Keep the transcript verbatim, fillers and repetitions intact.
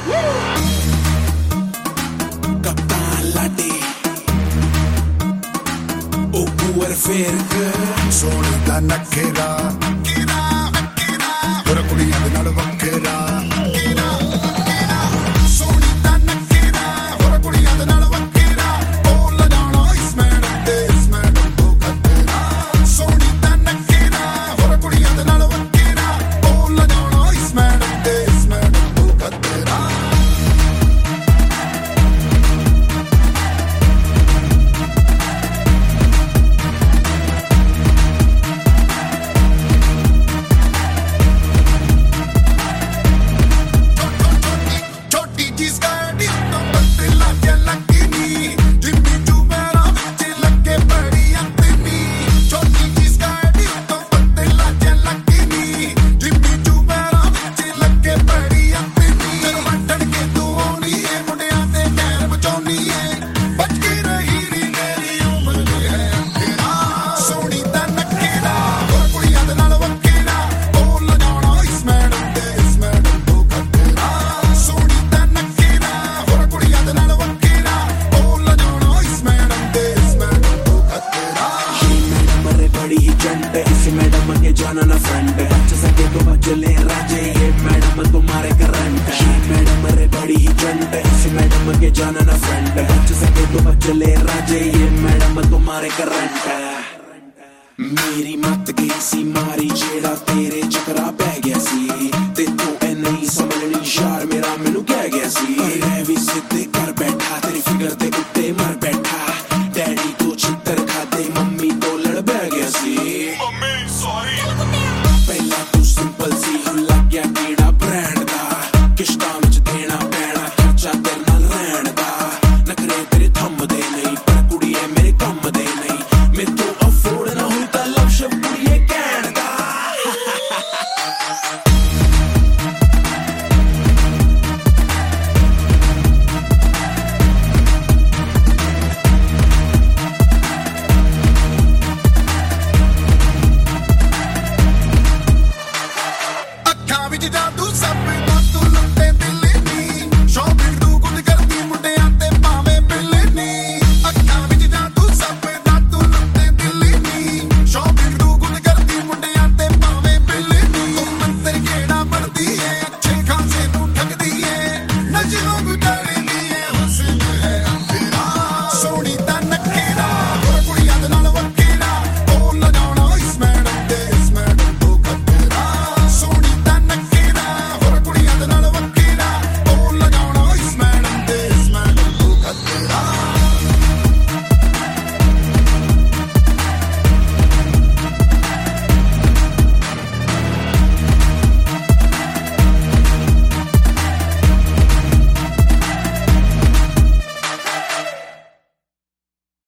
Kaptan Latte O Puer Ferg ਸੋਹਣੀ ਦਾ ਨਖਰਾ ਹੋਰ ਕੁੜੀਆਂ ਦੇ ਨਾਲ ਵੱਖਰਾ ਸੋਹਣੀ ਦਾ ਨਖਰਾ ਹੋਰ ਕੁੜੀਆਂ ਦੇ ਨਾਲ ਵੱਖਰਾ ਬੋਲ ਜਾਣਾ ਇਸ ਮੈਡਮ ਦੇ ਇਸ ਮੈਡਮ ਤੋਂ ਖਤਰਾ ਸੋਹਣੀ ਦਾ ਨਖਰਾ ਹੋਰ ਕੁੜੀਆਂ ਦੇ ਨਾਲ ਵੱਖਰਾ ਬੋਲ ਜਾਣਾ ਇਸ ਮੈਡਮ ਦੇ ਇਸ ਮੈਡਮ ਤੋਂ ਖਤਰਾ इसी मैडम के जाना ना फ्रंट बच सके तो बच ले राजे ये मैडम तुम्हारे करंट ये मैडम रे बड़ी ही चंट इसी मैडम के जाना ना फ्रंट बच सके तो बच ले राजे ये मैडम तुम्हारे करंट मेरी मत गई सी मारी जेड़ा तेरे चकरा पै गया सी ते तू ए नहीं समझनी यार मेरा मैनू कह गया सी भी सिद्धे कर बैठा तेरी फिगर ते